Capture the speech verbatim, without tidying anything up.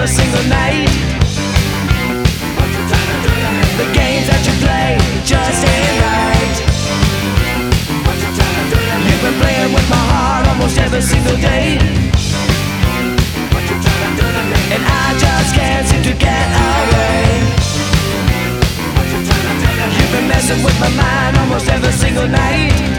every single night. The games that you play just ain't right. You've been playing with my heart almost every single day, and I just can't seem to get away. You've been messing with my mind almost every single night.